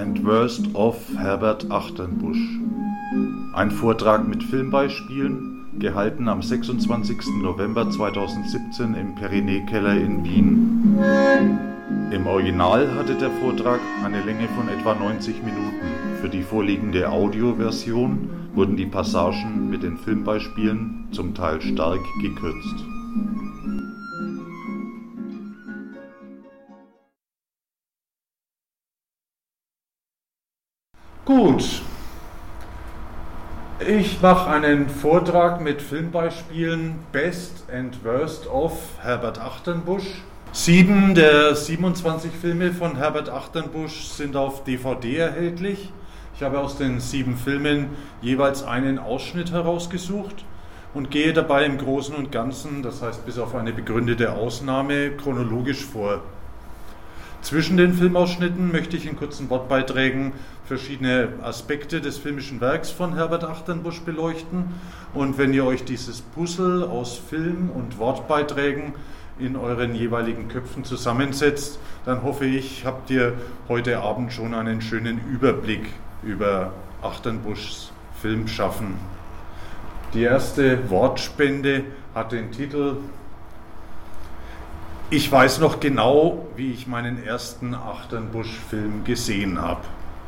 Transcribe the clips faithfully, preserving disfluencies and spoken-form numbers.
and Worst of Herbert Achternbusch. Ein Vortrag mit Filmbeispielen, gehalten am sechsundzwanzigsten November zweitausendsiebzehn im Perinet-Keller in Wien. Im Original hatte der Vortrag eine Länge von etwa neunzig Minuten. Für die vorliegende Audioversion wurden die Passagen mit den Filmbeispielen zum Teil stark gekürzt. Gut, ich mache einen Vortrag mit Filmbeispielen Best and Worst of Herbert Achternbusch. Sieben der siebenundzwanzig Filme von Herbert Achternbusch sind auf D V D erhältlich. Ich habe aus den sieben Filmen jeweils einen Ausschnitt herausgesucht und gehe dabei im Großen und Ganzen, das heißt bis auf eine begründete Ausnahme, chronologisch vor. Zwischen den Filmausschnitten möchte ich in kurzen Wortbeiträgen verschiedene Aspekte des filmischen Werks von Herbert Achternbusch beleuchten. Und wenn ihr euch dieses Puzzle aus Film- und Wortbeiträgen in euren jeweiligen Köpfen zusammensetzt, dann hoffe ich, habt ihr heute Abend schon einen schönen Überblick über Achternbuschs Filmschaffen. Die erste Wortspende hat den Titel Ich weiß noch genau, wie ich meinen ersten Achternbusch-Film gesehen habe.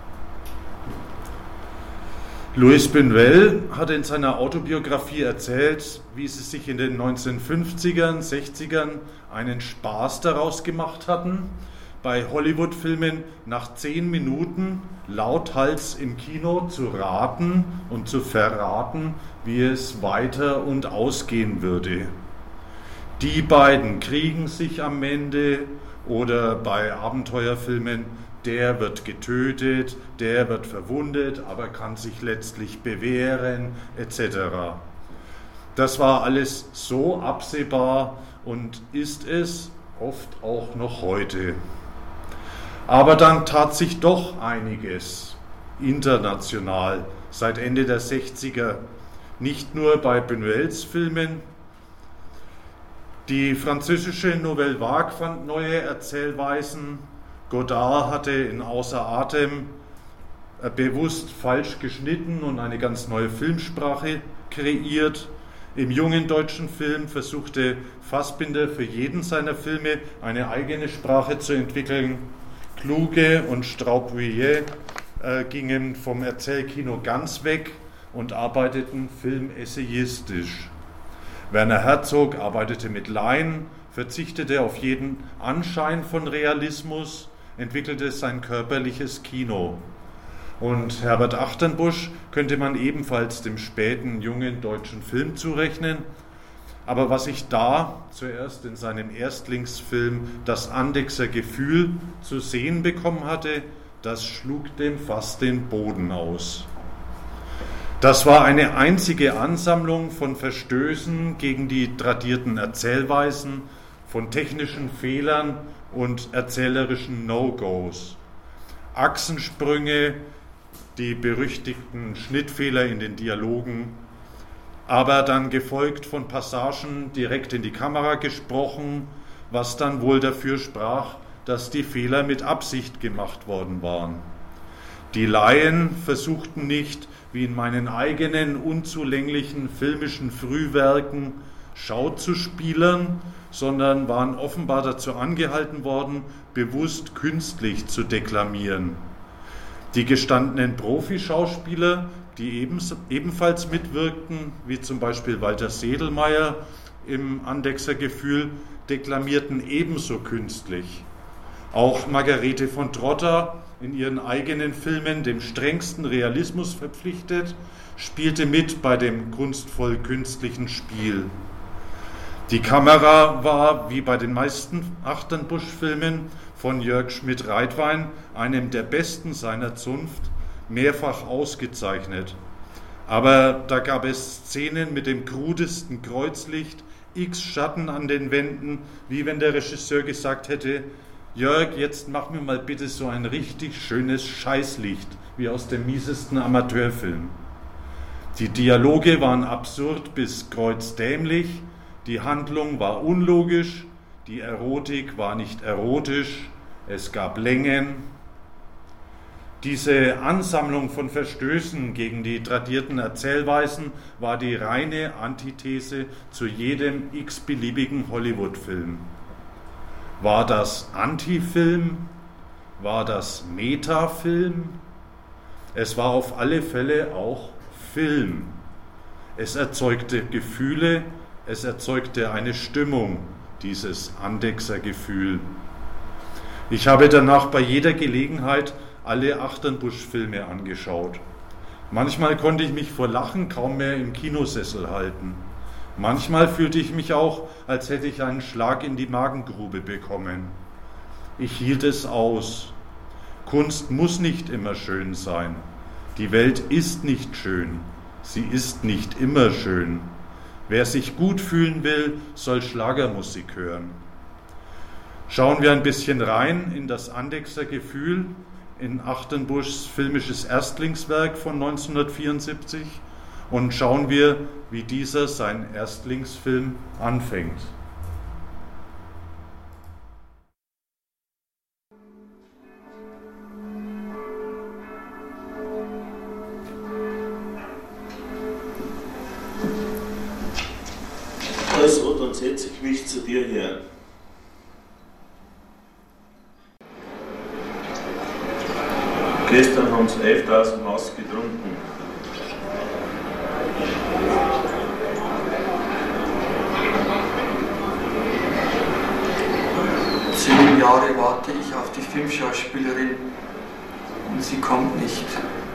Louis Buñuel hat in seiner Autobiografie erzählt, wie sie sich in den neunzehnhundertfünfzigern, sechzigern einen Spaß daraus gemacht hatten, bei Hollywood-Filmen nach zehn Minuten lauthals im Kino zu raten und zu verraten, wie es weiter und ausgehen würde. Die beiden kriegen sich am Ende, oder bei Abenteuerfilmen, der wird getötet, der wird verwundet, aber kann sich letztlich bewähren, et cetera. Das war alles so absehbar und ist es oft auch noch heute. Aber dann tat sich doch einiges international seit Ende der sechziger, nicht nur bei Buñuels Filmen. Die französische Nouvelle Vague fand neue Erzählweisen. Godard hatte in Außer Atem bewusst falsch geschnitten und eine ganz neue Filmsprache kreiert. Im jungen deutschen Film versuchte Fassbinder für jeden seiner Filme eine eigene Sprache zu entwickeln. Kluge und Straub-Huillet äh, gingen vom Erzählkino ganz weg und arbeiteten filmessayistisch. Werner Herzog arbeitete mit Laien, verzichtete auf jeden Anschein von Realismus, entwickelte sein körperliches Kino. Und Herbert Achternbusch könnte man ebenfalls dem späten, jungen deutschen Film zurechnen. Aber was ich da zuerst in seinem Erstlingsfilm Das Andechser Gefühl zu sehen bekommen hatte, das schlug dem fast den Boden aus. Das war eine einzige Ansammlung von Verstößen gegen die tradierten Erzählweisen, von technischen Fehlern und erzählerischen No-Gos. Achsensprünge, die berüchtigten Schnittfehler in den Dialogen, aber dann gefolgt von Passagen direkt in die Kamera gesprochen, was dann wohl dafür sprach, dass die Fehler mit Absicht gemacht worden waren. Die Laien versuchten nicht, wie in meinen eigenen unzulänglichen filmischen Frühwerken, Schauzuspielern, sondern waren offenbar dazu angehalten worden, bewusst künstlich zu deklamieren. Die gestandenen Profischauspieler, die ebens, ebenfalls mitwirkten, wie zum Beispiel Walter Sedlmayr im Andechser Gefühl, deklamierten ebenso künstlich. Auch Margarete von Trotta, in ihren eigenen Filmen dem strengsten Realismus verpflichtet, spielte mit bei dem kunstvoll künstlichen Spiel. Die Kamera war, wie bei den meisten Achternbusch-Filmen, von Jörg Schmidt-Reitwein, einem der besten seiner Zunft, mehrfach ausgezeichnet. Aber da gab es Szenen mit dem krudesten Kreuzlicht, x Schatten an den Wänden, wie wenn der Regisseur gesagt hätte: Jörg, jetzt mach mir mal bitte so ein richtig schönes Scheißlicht, wie aus dem miesesten Amateurfilm. Die Dialoge waren absurd bis kreuzdämlich, die Handlung war unlogisch, die Erotik war nicht erotisch, es gab Längen. Diese Ansammlung von Verstößen gegen die tradierten Erzählweisen war die reine Antithese zu jedem x-beliebigen Hollywood-Film. War das Anti-Film? War das Meta-Film? Es war auf alle Fälle auch Film. Es erzeugte Gefühle, es erzeugte eine Stimmung, dieses Andechser-Gefühl. Ich habe danach bei jeder Gelegenheit alle Achternbusch-Filme angeschaut. Manchmal konnte ich mich vor Lachen kaum mehr im Kinosessel halten. Manchmal fühlte ich mich auch, als hätte ich einen Schlag in die Magengrube bekommen. Ich hielt es aus. Kunst muss nicht immer schön sein. Die Welt ist nicht schön. Sie ist nicht immer schön. Wer sich gut fühlen will, soll Schlagermusik hören. Schauen wir ein bisschen rein in das Andechser Gefühl, in Achternbuschs filmisches Erstlingswerk von neunzehnhundertvierundsiebzig und schauen wir, wie dieser seinen Erstlingsfilm anfängt. Also, dann setze ich mich zu dir her. Gestern haben sie elftausend Maß getrunken. Zehn Jahre warte ich auf die Filmschauspielerin und sie kommt nicht.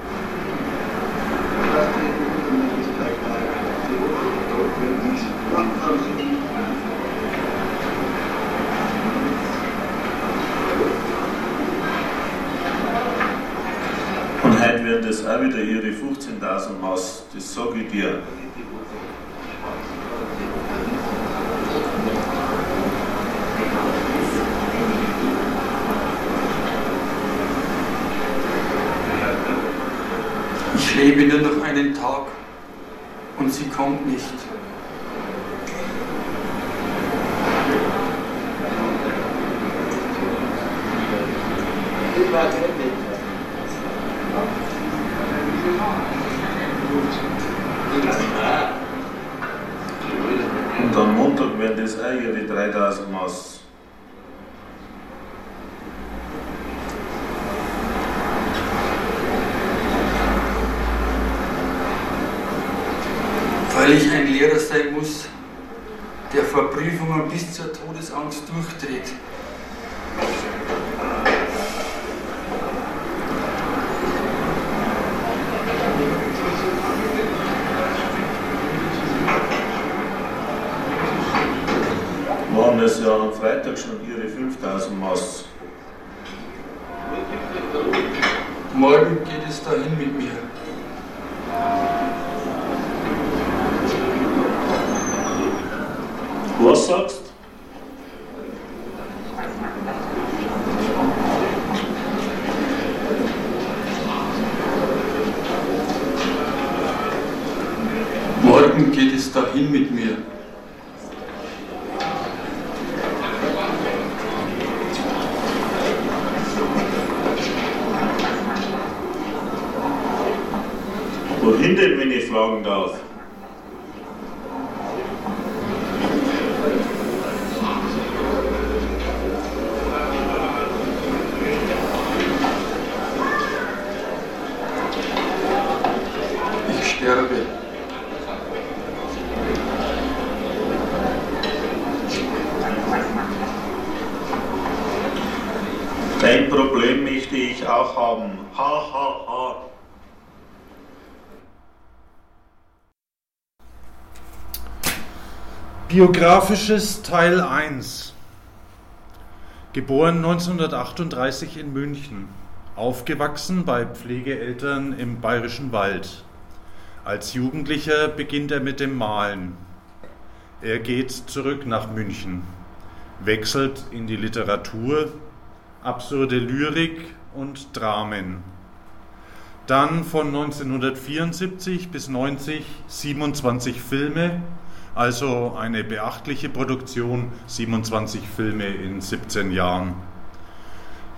Und heute werden das auch wieder ihre fünfzehntausend Maß, das sage ich dir. Ich lebe nur noch einen Tag und sie kommt nicht. Und am Montag werden das auch ihre dreitausend Maß. Weil ich ein Lehrer sein muss, der vor Prüfungen bis zur Todesangst durchdreht. Waren es ja am Freitag schon ihre fünftausend Maß. Morgen geht es dahin mit mir. Was sagst du? Morgen geht es dahin mit mir. Wohin denn, wenn ich fragen darf? Ich sterbe. Dein Problem möchte ich auch haben. Ha, ha, ha. Biografisches Teil eins. Geboren neunzehnhundertachtunddreißig in München, aufgewachsen bei Pflegeeltern im Bayerischen Wald. Als Jugendlicher beginnt er mit dem Malen. Er geht zurück nach München, wechselt in die Literatur, absurde Lyrik und Dramen. Dann von neunzehnhundertvierundsiebzig bis neunzig siebenundzwanzig Filme, also eine beachtliche Produktion, siebenundzwanzig Filme in siebzehn Jahren.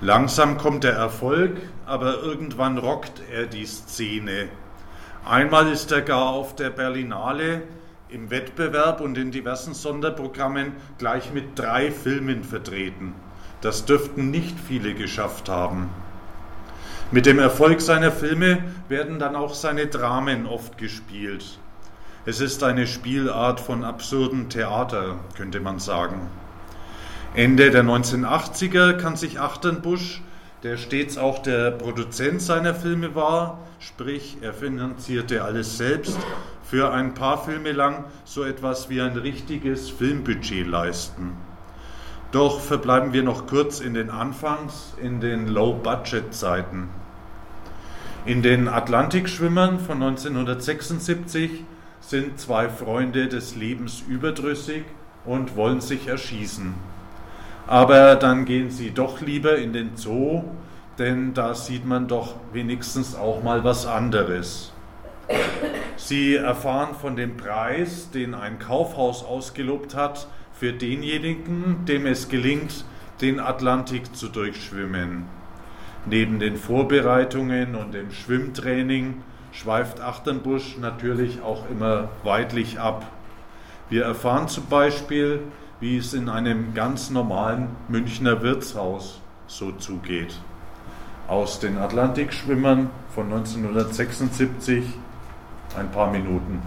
Langsam kommt der Erfolg, aber irgendwann rockt er die Szene. Einmal ist er gar auf der Berlinale im Wettbewerb und in diversen Sonderprogrammen gleich mit drei Filmen vertreten. Das dürften nicht viele geschafft haben. Mit dem Erfolg seiner Filme werden dann auch seine Dramen oft gespielt. Es ist eine Spielart von absurdem Theater, könnte man sagen. Ende der neunzehnhundertachtziger kann sich Achternbusch, der stets auch der Produzent seiner Filme war, sprich er finanzierte alles selbst, für ein paar Filme lang so etwas wie ein richtiges Filmbudget leisten. Doch verbleiben wir noch kurz in den Anfangs, in den Low-Budget-Zeiten. In den Atlantikschwimmern von neunzehnhundertsechsundsiebzig sind zwei Freunde des Lebens überdrüssig und wollen sich erschießen. Aber dann gehen sie doch lieber in den Zoo, denn da sieht man doch wenigstens auch mal was anderes. Sie erfahren von dem Preis, den ein Kaufhaus ausgelobt hat, für denjenigen, dem es gelingt, den Atlantik zu durchschwimmen. Neben den Vorbereitungen und dem Schwimmtraining schweift Achternbusch natürlich auch immer weitlich ab. Wir erfahren zum Beispiel, wie es in einem ganz normalen Münchner Wirtshaus so zugeht. Aus den Atlantikschwimmern von neunzehnhundertsechsundsiebzig ein paar Minuten.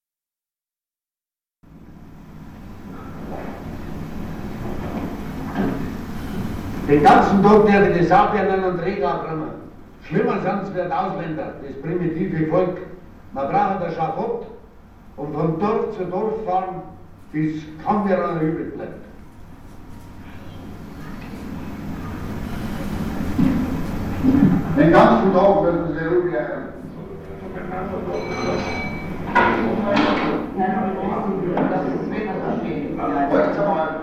Den ganzen Tag der die Saarbernen und Reger kommen. Schlimmer sind wir Ausländer, das primitive Volk. Man braucht ein Schafott und von Dorf zu Dorf fahren, bis kaum mehr einer übrig bleibt. Den ganzen Tag werden sie rumgehen. Heute mal.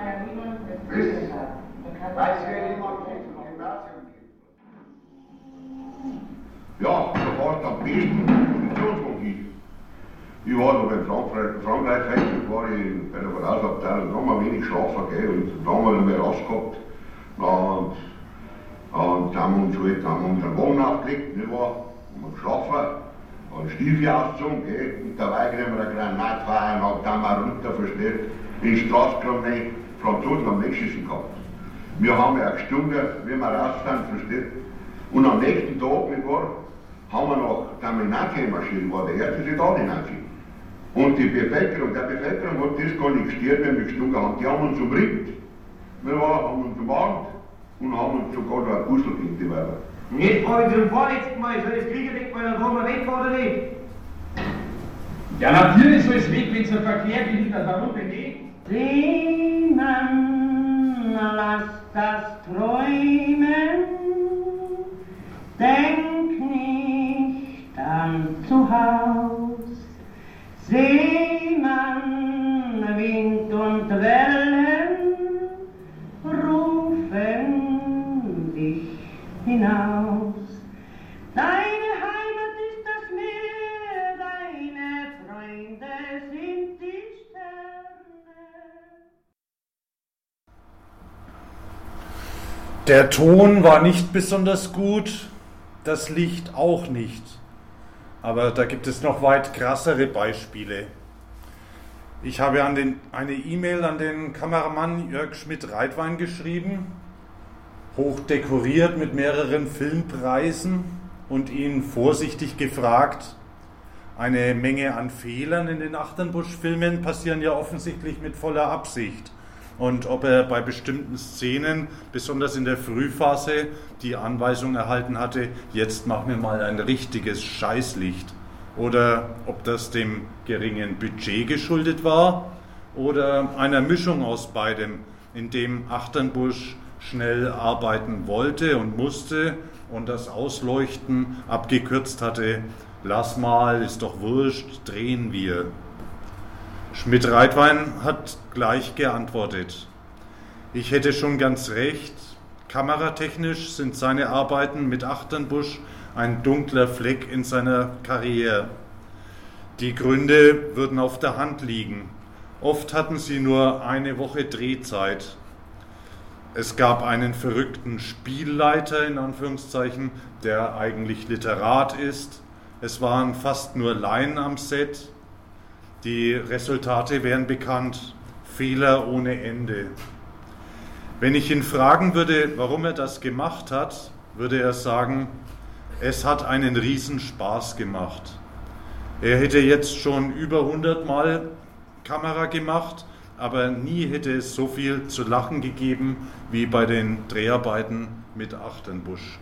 Ja, da war es am besten Missionsmotiv. Ich war noch in Frankreich, Frankreich da war ich bei der Vorausabteilung, da haben wir wenig schlafen, gell, und da haben wir einmal rausgehabt. Und, und da haben wir uns halt, haben wir unseren Wagen aufgelegt, nicht wahr? Haben wir geschlafen, haben Stiefel ausgezogen, gell, und dabei kriegen wir eine Granatfeuer und dann haben wir runter, versteht, in die Straße gekommen, die Franzosen haben weggeschissen gehabt. Wir haben ja eine Stunde, wie wir rausfahren, versteht. Und am nächsten Tag, nicht wahr, haben wir noch Terminatie marschiert, war der erste Soldatenazi. Und die Bevölkerung, der Bevölkerung hat das gar nicht gestört, wenn wir gestunken haben. Die haben uns umringt, wir haben uns umarmt und haben uns sogar noch ein Puzzle gegeben. Jetzt habe ich zum vorletzten Mal, soll das Kriegerdeck mal dann wir weg oder nicht? Ja, natürlich soll es weg, wenn es ein Verkehr geht, das warum denn nicht? Seemann, lass das träumen, denk nicht an zu Haus. Seemann, Wind und Wellen rufen dich hinaus. Deine Heimat ist das Meer, deine Freunde sind die Sterne. Der Ton war nicht besonders gut, das Licht auch nicht. Aber da gibt es noch weit krassere Beispiele. Ich habe an den, eine E-Mail an den Kameramann Jörg Schmidt-Reitwein geschrieben, hoch dekoriert mit mehreren Filmpreisen und ihn vorsichtig gefragt. Eine Menge an Fehlern in den Achternbusch-Filmen passieren ja offensichtlich mit voller Absicht. Und ob er bei bestimmten Szenen, besonders in der Frühphase, die Anweisung erhalten hatte, jetzt mach mir mal ein richtiges Scheißlicht. Oder ob das dem geringen Budget geschuldet war oder einer Mischung aus beidem, in dem Achternbusch schnell arbeiten wollte und musste und das Ausleuchten abgekürzt hatte. Lass mal, ist doch wurscht, drehen wir. Schmidt-Reitwein hat gleich geantwortet. Ich hätte schon ganz recht, kameratechnisch sind seine Arbeiten mit Achternbusch ein dunkler Fleck in seiner Karriere. Die Gründe würden auf der Hand liegen. Oft hatten sie nur eine Woche Drehzeit. Es gab einen verrückten Spielleiter, in Anführungszeichen, der eigentlich Literat ist. Es waren fast nur Laien am Set. Die Resultate wären bekannt. Fehler ohne Ende. Wenn ich ihn fragen würde, warum er das gemacht hat, würde er sagen, es hat einen riesen Spaß gemacht. Er hätte jetzt schon über hundert Mal Kamera gemacht, aber nie hätte es so viel zu lachen gegeben wie bei den Dreharbeiten mit Achterbusch.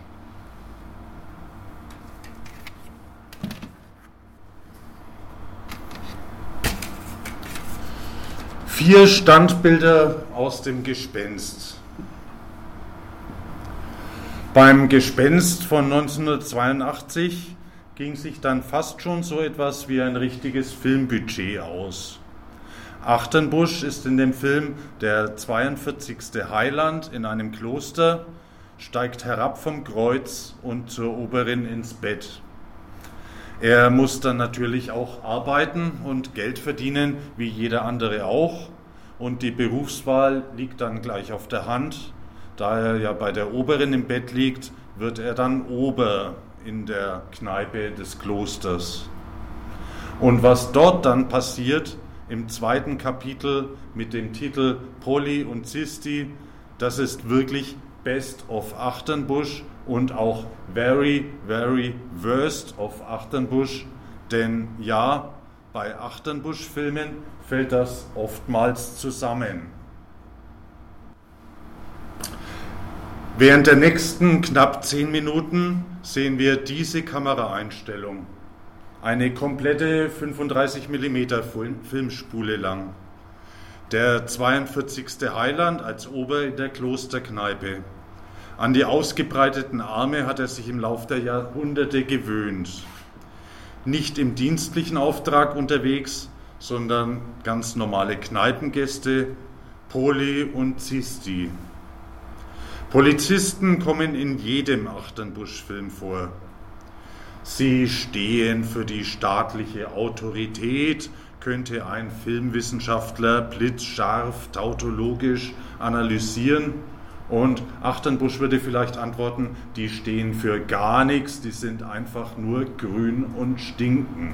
Vier Standbilder aus dem Gespenst. Beim Gespenst von neunzehnhundertzweiundachtzig ging sich dann fast schon so etwas wie ein richtiges Filmbudget aus. Achterbusch ist in dem Film der zweiundvierzigste Heiland in einem Kloster, steigt herab vom Kreuz und zur Oberin ins Bett. Er muss dann natürlich auch arbeiten und Geld verdienen, wie jeder andere auch. Und die Berufswahl liegt dann gleich auf der Hand. Da er ja bei der Oberin im Bett liegt, wird er dann Ober in der Kneipe des Klosters. Und was dort dann passiert, im zweiten Kapitel mit dem Titel Polly und Zisti, das ist wirklich Best of Achterbusch und auch very, very worst of Achterbusch, denn ja, bei Achterbusch-Filmen fällt das oftmals zusammen. Während der nächsten knapp zehn Minuten sehen wir diese Kameraeinstellung. Eine komplette fünfunddreißig Millimeter Filmspule lang. Der zweiundvierzigste Heiland als Ober in der Klosterkneipe. An die ausgebreiteten Arme hat er sich im Lauf der Jahrhunderte gewöhnt. Nicht im dienstlichen Auftrag unterwegs, sondern ganz normale Kneipengäste, Polly und Zisti. Polizisten kommen in jedem Achterbusch-Film vor. Sie stehen für die staatliche Autorität, könnte ein Filmwissenschaftler blitzscharf, tautologisch analysieren. Und Achterbusch würde vielleicht antworten, die stehen für gar nichts, die sind einfach nur grün und stinken.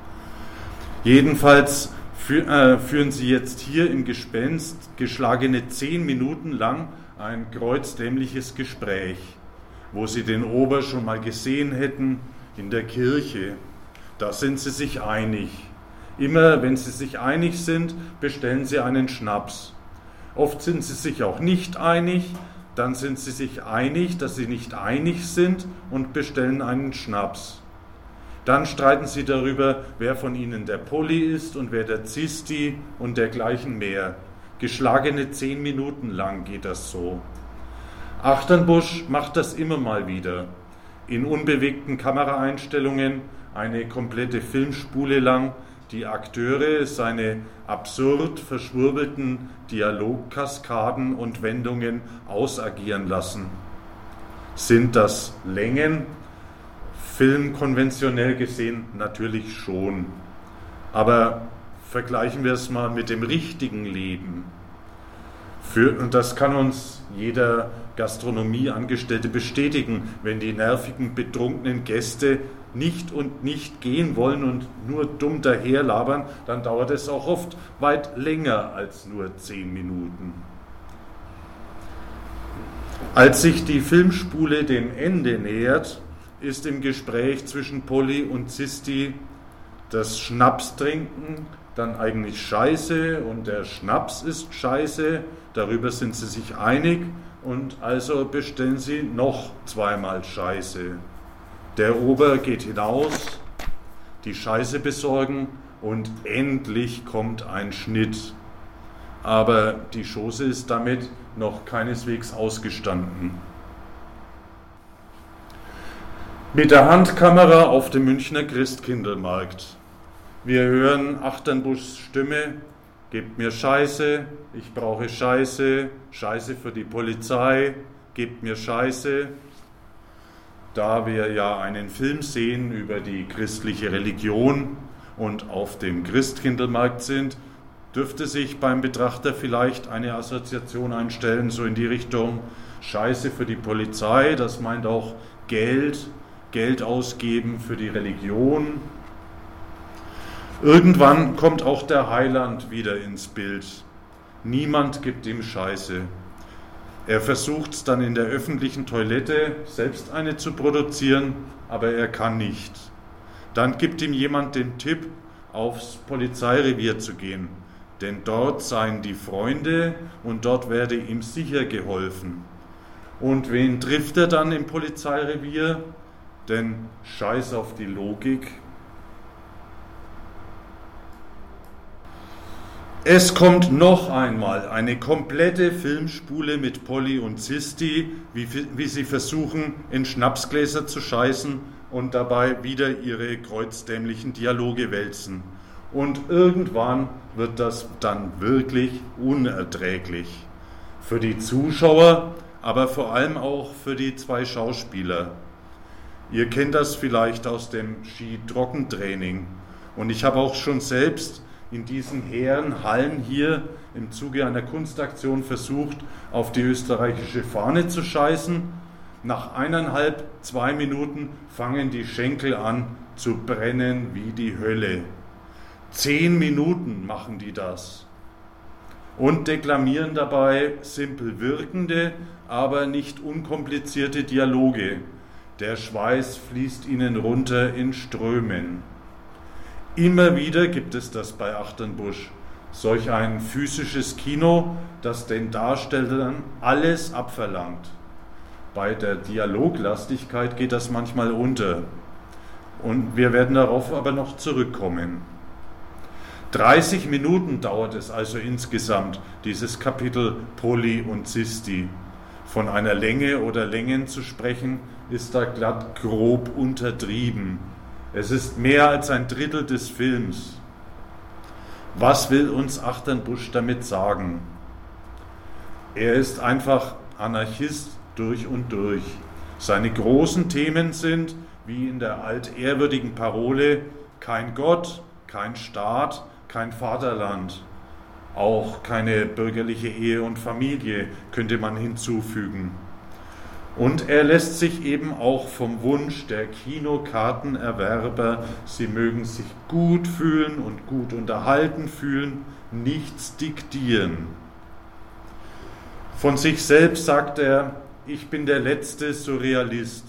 Jedenfalls fü- äh, führen sie jetzt hier im Gespenst geschlagene zehn Minuten lang ein kreuzdämliches Gespräch, wo sie den Ober schon mal gesehen hätten in der Kirche. Da sind sie sich einig. Immer wenn sie sich einig sind, bestellen sie einen Schnaps. Oft sind sie sich auch nicht einig, dann sind sie sich einig, dass sie nicht einig sind und bestellen einen Schnaps. Dann streiten sie darüber, wer von ihnen der Polly ist und wer der Zisti und dergleichen mehr. Geschlagene zehn Minuten lang geht das so. Achterbusch macht das immer mal wieder. In unbewegten Kameraeinstellungen, eine komplette Filmspule lang, die Akteure seine absurd verschwurbelten Dialogkaskaden und Wendungen ausagieren lassen. Sind das Längen? Filmkonventionell gesehen natürlich schon. Aber vergleichen wir es mal mit dem richtigen Leben. Für, und das kann uns jeder Gastronomieangestellte bestätigen, wenn die nervigen, betrunkenen Gäste nicht und nicht gehen wollen und nur dumm daherlabern, dann dauert es auch oft weit länger als nur zehn Minuten. Als sich die Filmspule dem Ende nähert, ist im Gespräch zwischen Polly und Zisti das Schnapstrinken dann eigentlich scheiße und der Schnaps ist scheiße, darüber sind sie sich einig und also bestellen sie noch zweimal Scheiße. Der Ober geht hinaus, die Scheiße besorgen und endlich kommt ein Schnitt. Aber die Chose ist damit noch keineswegs ausgestanden. Mit der Handkamera auf dem Münchner Christkindlmarkt. Wir hören Achterbuschs Stimme, gebt mir Scheiße, ich brauche Scheiße, Scheiße für die Polizei, gebt mir Scheiße. Da wir ja einen Film sehen über die christliche Religion und auf dem Christkindlmarkt sind, dürfte sich beim Betrachter vielleicht eine Assoziation einstellen, so in die Richtung Scheiße für die Polizei, das meint auch Geld, Geld ausgeben für die Religion. Irgendwann kommt auch der Heiland wieder ins Bild. Niemand gibt ihm Scheiße. Er versucht es dann in der öffentlichen Toilette, selbst eine zu produzieren, aber er kann nicht. Dann gibt ihm jemand den Tipp, aufs Polizeirevier zu gehen, denn dort seien die Freunde und dort werde ihm sicher geholfen. Und wen trifft er dann im Polizeirevier? Denn Scheiß auf die Logik. Es kommt noch einmal eine komplette Filmspule mit Polly und Zisti, wie, wie sie versuchen, in Schnapsgläser zu scheißen und dabei wieder ihre kreuzdämlichen Dialoge wälzen. Und irgendwann wird das dann wirklich unerträglich. Für die Zuschauer, aber vor allem auch für die zwei Schauspieler. Ihr kennt das vielleicht aus dem Ski-Trockentraining. Und ich habe auch schon selbst in diesen hehren Hallen hier im Zuge einer Kunstaktion versucht, auf die österreichische Fahne zu scheißen. Nach eineinhalb, zwei Minuten fangen die Schenkel an zu brennen wie die Hölle. Zehn Minuten machen die das. Und deklamieren dabei simpel wirkende, aber nicht unkomplizierte Dialoge. Der Schweiß fließt ihnen runter in Strömen. Immer wieder gibt es das bei Achternbusch, solch ein physisches Kino, das den Darstellern alles abverlangt. Bei der Dialoglastigkeit geht das manchmal unter. Und wir werden darauf aber noch zurückkommen. dreißig Minuten dauert es also insgesamt, dieses Kapitel Polly und Zisti. Von einer Länge oder Längen zu sprechen, ist da glatt grob untertrieben. Es ist mehr als ein Drittel des Films. Was will uns Achternbusch damit sagen? Er ist einfach Anarchist durch und durch. Seine großen Themen sind, wie in der altehrwürdigen Parole, kein Gott, kein Staat, kein Vaterland. Auch keine bürgerliche Ehe und Familie könnte man hinzufügen. Und er lässt sich eben auch vom Wunsch der Kinokartenerwerber, sie mögen sich gut fühlen und gut unterhalten fühlen, nichts diktieren. Von sich selbst sagt er, ich bin der letzte Surrealist.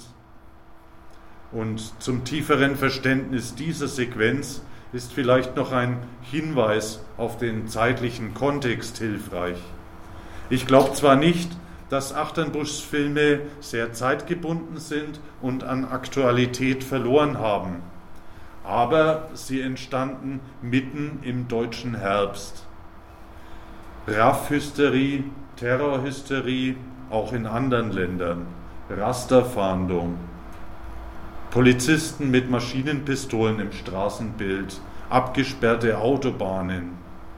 Und zum tieferen Verständnis dieser Sequenz ist vielleicht noch ein Hinweis auf den zeitlichen Kontext hilfreich. Ich glaube zwar nicht, dass Achternbuschs Filme sehr zeitgebunden sind und an Aktualität verloren haben. Aber sie entstanden mitten im deutschen Herbst. Raffhysterie, Terrorhysterie, auch in anderen Ländern. Rasterfahndung. Polizisten mit Maschinenpistolen im Straßenbild. Abgesperrte Autobahnen.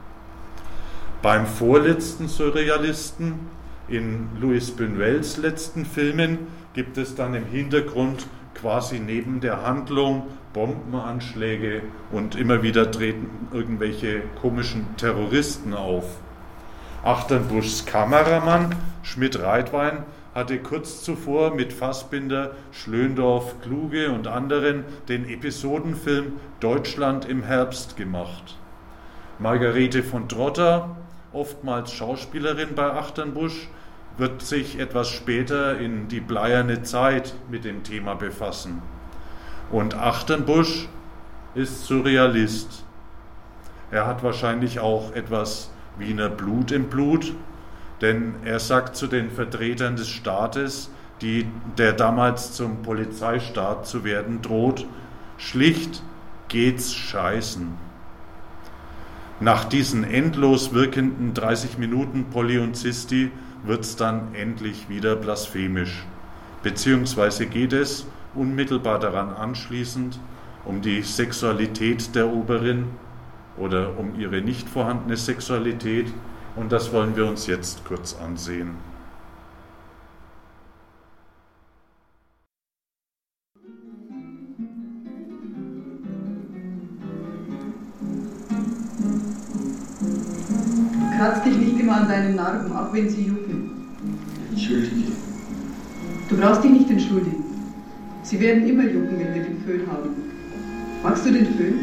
Beim vorletzten Surrealisten, in Louis Buñuels letzten Filmen, gibt es dann im Hintergrund quasi neben der Handlung Bombenanschläge und immer wieder treten irgendwelche komischen Terroristen auf. Achternbuschs Kameramann Schmidt-Reitwein hatte kurz zuvor mit Fassbinder, Schlöndorff, Kluge und anderen den Episodenfilm Deutschland im Herbst gemacht. Margarete von Trotta, oftmals Schauspielerin bei Achternbusch, wird sich etwas später in Die bleierne Zeit mit dem Thema befassen. Und Achternbusch ist Surrealist. Er hat wahrscheinlich auch etwas Wiener Blut im Blut, denn er sagt zu den Vertretern des Staates, die, der damals zum Polizeistaat zu werden droht, schlicht geht's scheißen. Nach diesen endlos wirkenden dreißig Minuten Polly und Zisti wird es dann endlich wieder blasphemisch. Beziehungsweise geht es unmittelbar daran anschließend um die Sexualität der Oberin oder um ihre nicht vorhandene Sexualität, und das wollen wir uns jetzt kurz ansehen. deinen Narben, auch wenn sie jucken. Entschuldige. Du brauchst dich nicht entschuldigen. Sie werden immer jucken, wenn wir den Föhn haben. Magst du den Föhn?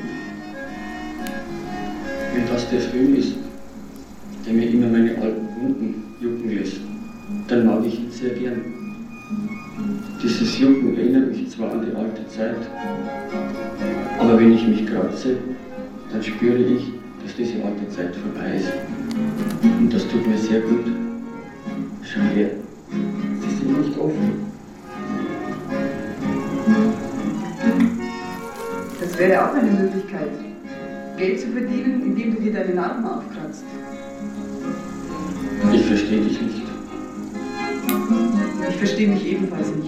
Wenn das der Föhn ist, der mir immer meine alten Wunden jucken lässt, dann mag ich ihn sehr gern. Dieses Jucken erinnert mich zwar an die alte Zeit, aber wenn ich mich kratze, dann spüre ich, dass diese alte Zeit vorbei ist. Und das tut mir sehr gut. Schau her, sie sind nicht offen. Das wäre auch eine Möglichkeit, Geld zu verdienen, indem du dir deine Narben aufkratzt. Ich verstehe dich nicht. Ich verstehe mich ebenfalls nicht.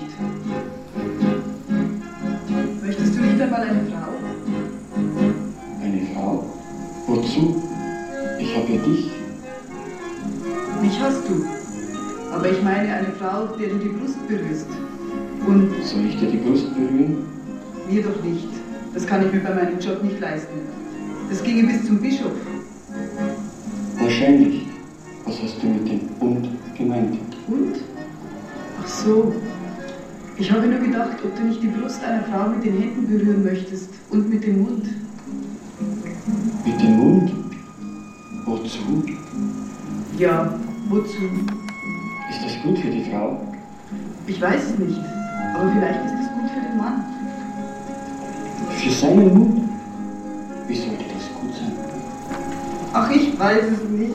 Möchtest du nicht einmal eine Frau? Eine Frau? Wozu? Ich habe ja dich. Mich hast du. Aber ich meine eine Frau, der du die Brust berührst. Und... Soll ich dir die Brust berühren? Mir doch nicht. Das kann ich mir bei meinem Job nicht leisten. Das ginge bis zum Bischof. Wahrscheinlich. Was hast du mit dem Und gemeint? Und? Ach so. Ich habe nur gedacht, ob du nicht die Brust einer Frau mit den Händen berühren möchtest und mit dem Mund. Mit dem Mund? Wozu? Ja, wozu? Ist das gut für die Frau? Ich weiß es nicht, aber vielleicht ist es gut für den Mann. Für seinen Mund? Wie sollte das gut sein? Ach, ich weiß es nicht.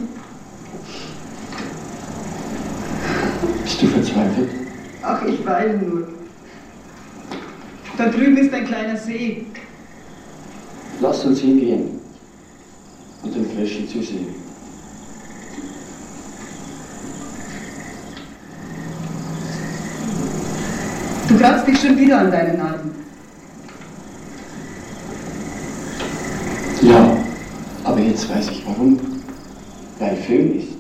Bist du verzweifelt? Ach, ich weine nur. Da drüben ist ein kleiner See. Lass uns hingehen und den Fröschen zusehen. Du kratzt dich schon wieder an deinen Narben. Ja, aber jetzt weiß ich warum. Weil Föhn ist.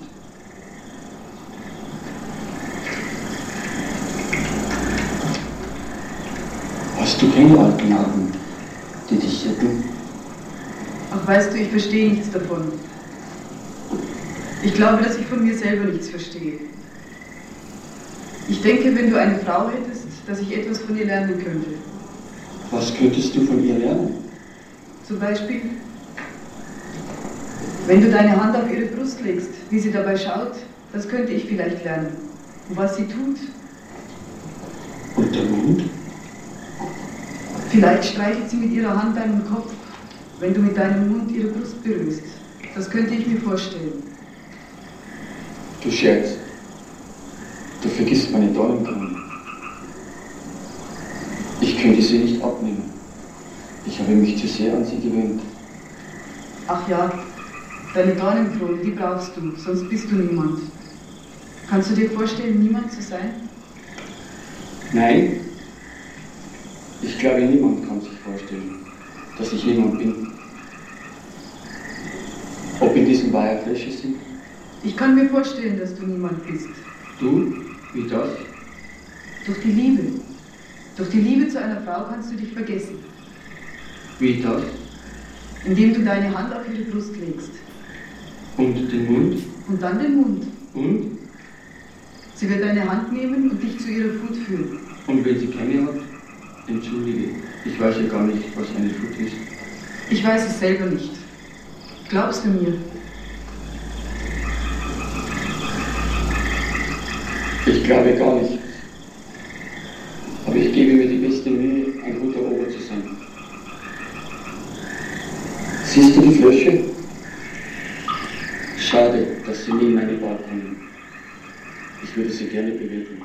Hast du keine alten Narben, die dich jucken? Ach, weißt du, ich verstehe nichts davon. Ich glaube, dass ich von mir selber nichts verstehe. Ich denke, wenn du eine Frau hättest, dass ich etwas von ihr lernen könnte. Was könntest du von ihr lernen? Zum Beispiel, wenn du deine Hand auf ihre Brust legst, wie sie dabei schaut, das könnte ich vielleicht lernen. Und was sie tut. Und der Mund? Vielleicht streichelt sie mit ihrer Hand deinen Kopf, wenn du mit deinem Mund ihre Brust berührst. Das könnte ich mir vorstellen. Du scherzt. Du vergisst meine Dornenkrone. Ich könnte sie nicht abnehmen. Ich habe mich zu sehr an sie gewöhnt. Ach ja, deine Dornenkrone, die brauchst du, sonst bist du niemand. Kannst du dir vorstellen, niemand zu sein? Nein. Ich glaube, niemand kann sich vorstellen, dass ich jemand bin. Ob in diesem Weiher Frösche sind? Ich kann mir vorstellen, dass du niemand bist. Du? Wie das? Durch die Liebe. Durch die Liebe zu einer Frau kannst du dich vergessen. Wie das? Indem du deine Hand auf ihre Brust legst. Und den Mund? Und dann den Mund. Und? Sie wird deine Hand nehmen und dich zu ihrer Fut führen. Und wenn sie keine hat? Entschuldige, ich weiß ja gar nicht, was eine Fut ist. Ich weiß es selber nicht. Glaubst du mir? Ich glaube gar nicht. Aber ich gebe mir die beste Mühe, ein guter Ober zu sein. Siehst du die Frösche? Schade, dass sie nie in meine Bar kommen. Ich würde sie gerne bewegen.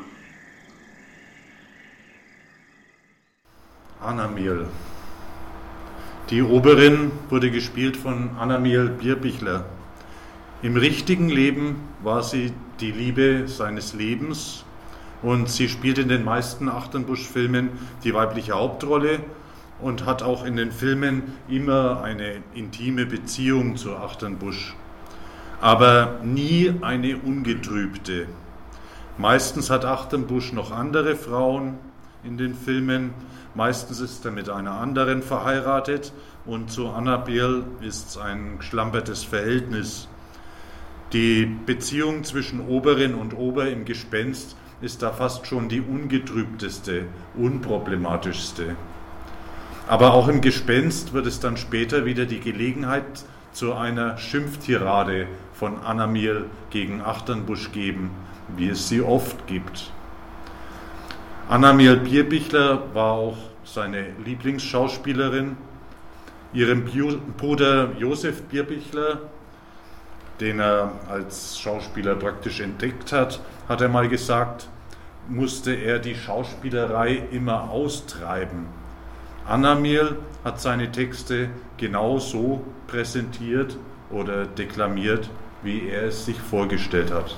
Annamiel. Die Oberin wurde gespielt von Annamiel Bierbichler. Im richtigen Leben war sie die Liebe seines Lebens und sie spielt in den meisten Achternbusch-Filmen die weibliche Hauptrolle und hat auch in den Filmen immer eine intime Beziehung zu Achternbusch, aber nie eine ungetrübte. Meistens hat Achternbusch noch andere Frauen in den Filmen, meistens ist er mit einer anderen verheiratet und zu Annamiel ist es ein geschlampertes Verhältnis. Die Beziehung zwischen Oberin und Ober im Gespenst ist da fast schon die ungetrübteste, unproblematischste. Aber auch im Gespenst wird es dann später wieder die Gelegenheit zu einer Schimpftirade von Anna-Miel gegen Achternbusch geben, wie es sie oft gibt. Anna-Miel Bierbichler war auch seine Lieblingsschauspielerin. Ihrem Bruder Josef Bierbichler, den er als Schauspieler praktisch entdeckt hat, hat er mal gesagt, musste er die Schauspielerei immer austreiben. Anna-Miel hat seine Texte genau so präsentiert oder deklamiert, wie er es sich vorgestellt hat.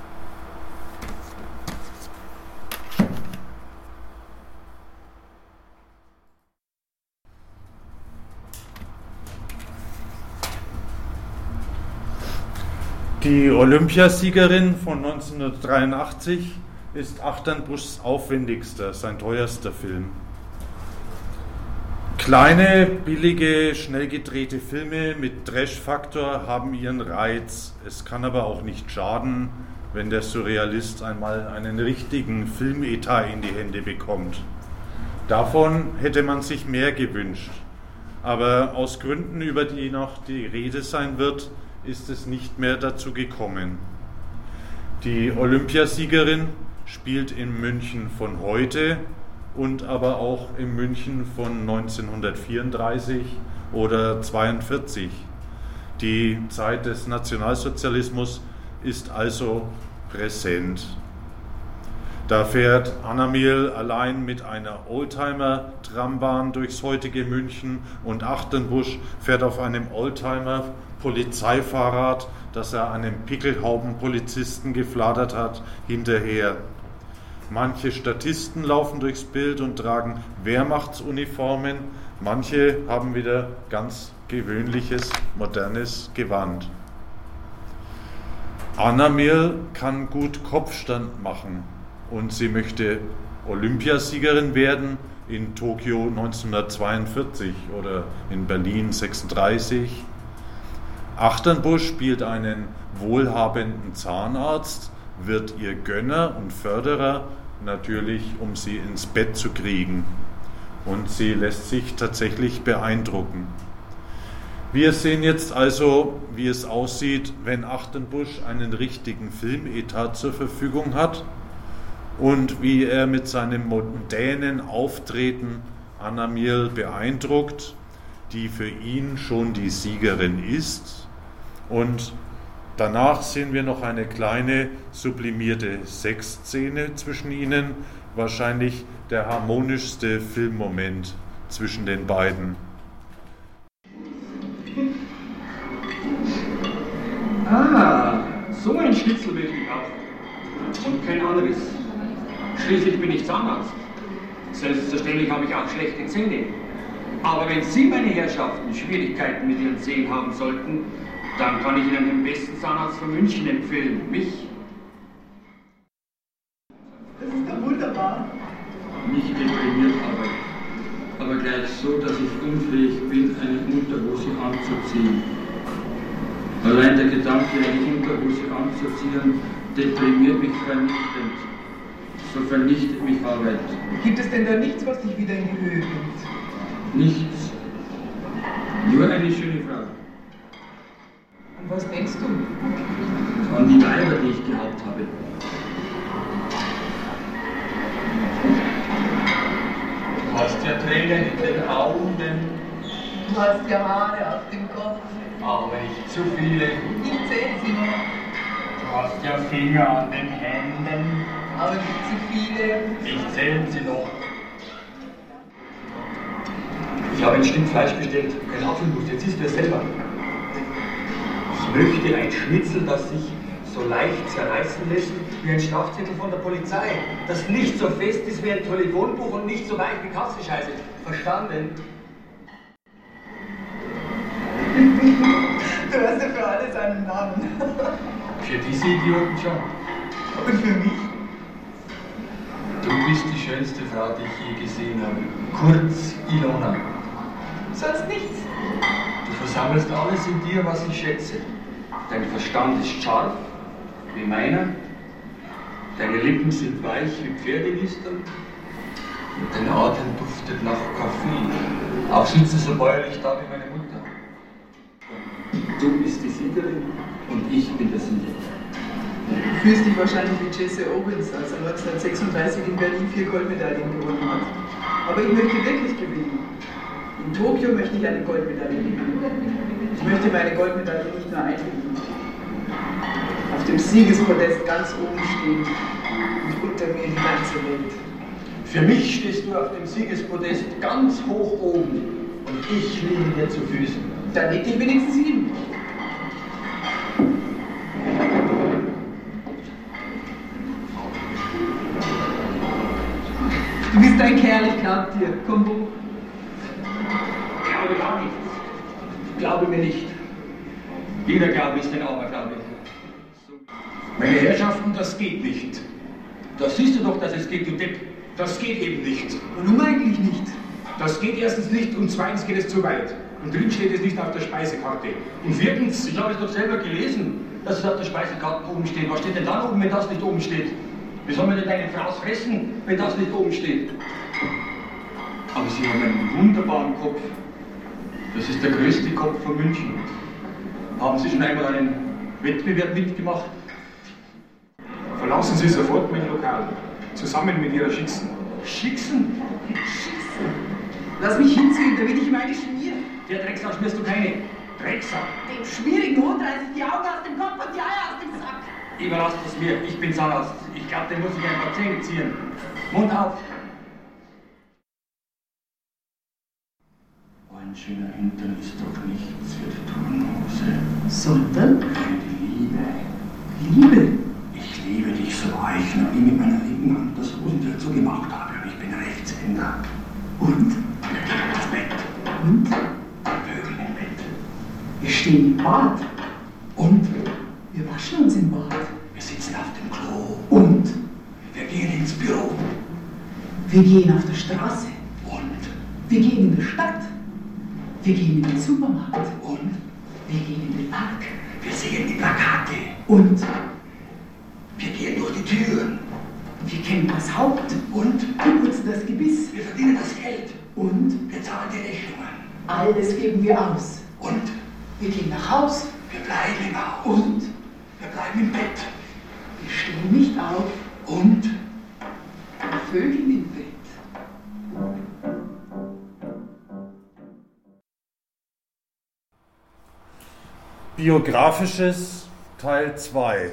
Die Olympiasiegerin von neunzehnhundertdreiundachtzig ist Achternbuschs aufwendigster, sein teuerster Film. Kleine, billige, schnell gedrehte Filme mit Trash-Faktor haben ihren Reiz. Es kann aber auch nicht schaden, wenn der Surrealist einmal einen richtigen Filmetat in die Hände bekommt. Davon hätte man sich mehr gewünscht. Aber aus Gründen, über die noch die Rede sein wird, ist es nicht mehr dazu gekommen. Die Olympiasiegerin spielt in München von heute und aber auch im München von neunzehnhundertvierunddreißig oder zweiundvierzig. Die Zeit des Nationalsozialismus ist also präsent. Da fährt Anna-Miel allein mit einer Oldtimer-Trambahn durchs heutige München und Achternbusch fährt auf einem Oldtimer-Polizeifahrrad, das er einem Pickelhauben-Polizisten gefladert hat, hinterher. Manche Statisten laufen durchs Bild und tragen Wehrmachtsuniformen, manche haben wieder ganz gewöhnliches, modernes Gewand. Anna-Miel kann gut Kopfstand machen und sie möchte Olympiasiegerin werden in Tokio neunzehnhundertzweiundvierzig oder in Berlin sechsunddreißig. Achternbusch spielt einen wohlhabenden Zahnarzt, wird ihr Gönner und Förderer, natürlich um sie ins Bett zu kriegen. Und sie lässt sich tatsächlich beeindrucken. Wir sehen jetzt also, wie es aussieht, wenn Achternbusch einen richtigen Filmetat zur Verfügung hat und wie er mit seinem mondänen Auftreten Anna-Miel beeindruckt, die für ihn schon die Siegerin ist. Und danach sehen wir noch eine kleine sublimierte Sexszene zwischen ihnen, wahrscheinlich der harmonischste Filmmoment zwischen den beiden. Ah, so ein Schnitzel will ich auch. Und kein anderes. Schließlich bin ich Zahnarzt. Selbstverständlich habe ich auch schlechte Zähne. Aber wenn Sie, meine Herrschaften, Schwierigkeiten mit Ihren Zähnen haben sollten, dann kann ich Ihnen den besten Zahnarzt von München empfehlen. Mich. Das ist doch wunderbar. Nicht deprimiert aber, aber gleich so, dass ich unfähig bin, eine Unterhose anzuziehen. Allein der Gedanke, eine Unterhose anzuziehen, deprimiert mich vernichtend. So vernichtet mich Arbeit. Gibt es denn da nichts, was dich wieder in die Höhe bringt? Nichts. Nur eine schöne Frau. Und was denkst du? An die Weiber, die ich gehabt habe. Du hast ja Tränen in den Augen. Du hast ja Haare auf dem Kopf. Aber nicht zu viele. Ich zähl sie noch. Du hast ja Finger an den Händen. Aber nicht zu viele. Ich zähle sie noch. Ich habe ein Stück Fleisch bestellt, kein Apfelmus, jetzt siehst du es selber. Ich möchte ein Schnitzel, das sich so leicht zerreißen lässt wie ein Strafzettel von der Polizei. Das nicht so fest ist wie ein Telefonbuch und nicht so weich wie Kassenscheiße. Verstanden? Du hast ja für alles einen Namen. Für diese Idioten schon. Und für mich? Du bist die schönste Frau, die ich je gesehen habe. Kurz Ilona. Sonst nichts. Du versammelst alles in dir, was ich schätze. Dein Verstand ist scharf, wie meiner. Deine Lippen sind weich wie Pferdenistern. Und dein Atem duftet nach Kaffee. Auch sitzt du so bäuerlich da wie meine Mutter. Du bist die Siegerin und ich bin der Sieger. Du fühlst dich wahrscheinlich wie Jesse Owens, als er neunzehnhundertsechsunddreißig in Berlin vier Goldmedaillen gewonnen hat. Aber ich möchte wirklich gewinnen. In Tokio möchte ich eine Goldmedaille gewinnen. Ich möchte meine Goldmedaille nicht nur einnehmen. Auf dem Siegespodest ganz oben stehen und unter mir die ganze Welt. Für mich stehst du auf dem Siegespodest ganz hoch oben und ich liege dir zu Füßen. Dann leg dich wenigstens hin. Du bist ein Kerl, ich glaub dir. Komm hoch. Glaube gar nichts. Glaube mir nicht. Jeder Glaube ist ein Aberglaube. Meine Herrschaften, das geht nicht. Da siehst du doch, dass es geht, du Depp. Das geht eben nicht. Warum eigentlich nicht? Das geht erstens nicht und zweitens geht es zu weit. Und drin steht es nicht auf der Speisekarte. Und viertens, ich habe es doch selber gelesen, dass es auf der Speisekarte oben steht. Was steht denn dann oben, wenn das nicht oben steht? Wie soll man denn deine Frau fressen, wenn das nicht oben steht? Aber Sie haben einen wunderbaren Kopf. Das ist der größte Kopf von München. Haben Sie schon einmal einen Wettbewerb mitgemacht? Verlassen Sie sofort mein Lokal. Zusammen mit Ihrer Schicksen. Schicksen? Schicksen? Lass mich hinziehen, da will ich meine schmieren. Der Drecksack schmierst du keine. Drecksack? Dem schmierigen Hund reiß ich die Augen aus dem Kopf und die Eier aus dem Sack. Überlass das mir, ich bin Zahnarzt. Ich glaube, der muss sich ein paar Zähne ziehen. Mund auf. Ein schöner Hintern ist doch nichts für die Turnhose. Sondern? Für die Liebe. Liebe? Ich liebe dich so weich, noch nie mit meiner linken Hand das Hosenbild so gemacht habe. Und ich bin Rechtshänder. Und? Wir gehen ins Bett. Und? Vögel im Bett. Wir stehen im Bad. Und? Wir waschen uns im Bad. Wir sitzen auf dem Klo. Und? Wir gehen ins Büro. Wir gehen auf der Straße. Und? Wir gehen in der Stadt. Wir gehen in den Supermarkt. Und? Wir gehen in den Park. Wir sehen die Plakate. Und? Wir gehen durch die Türen. Wir kennen das Haupt. Und? Wir putzen das Gebiss. Wir verdienen das Geld. Und? Wir zahlen die Rechnungen. Alles geben wir aus. Und? Wir gehen nach Haus. Wir bleiben im Haus. Und? Wir bleiben im Bett. Wir stehen nicht auf. Und? Wir vögeln im Bett. Biografisches Teil zwei.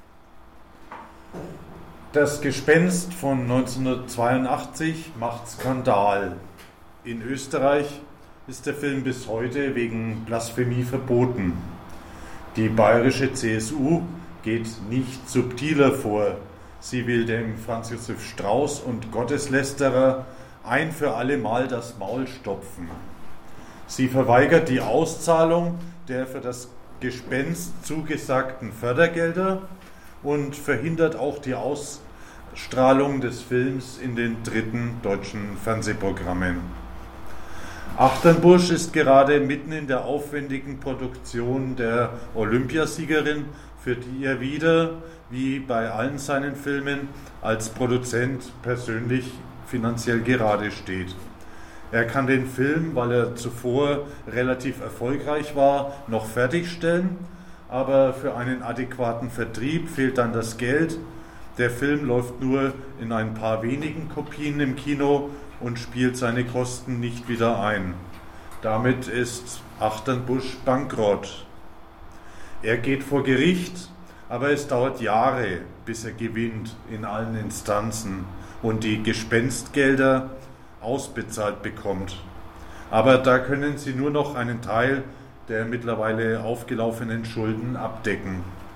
Das Gespenst von neunzehnhundertzweiundachtzig macht Skandal. In Österreich ist der Film bis heute wegen Blasphemie verboten. Die bayerische C S U geht nicht subtiler vor. Sie will dem Franz Josef Strauß und Gotteslästerer ein für alle Mal das Maul stopfen. Sie verweigert die Auszahlung der für das Gespenst zugesagten Fördergelder und verhindert auch die Ausstrahlung des Films in den dritten deutschen Fernsehprogrammen. Achternbusch ist gerade mitten in der aufwendigen Produktion der Olympiasiegerin, für die er wieder, wie bei allen seinen Filmen, als Produzent persönlich finanziell gerade steht. Er kann den Film, weil er zuvor relativ erfolgreich war, noch fertigstellen, aber für einen adäquaten Vertrieb fehlt dann das Geld. Der Film läuft nur in ein paar wenigen Kopien im Kino und spielt seine Kosten nicht wieder ein. Damit ist Achternbusch bankrott. Er geht vor Gericht, aber es dauert Jahre, bis er gewinnt in allen Instanzen und die Gespenstgelder ausbezahlt bekommt. Aber da können sie nur noch einen Teil der mittlerweile aufgelaufenen Schulden abdecken.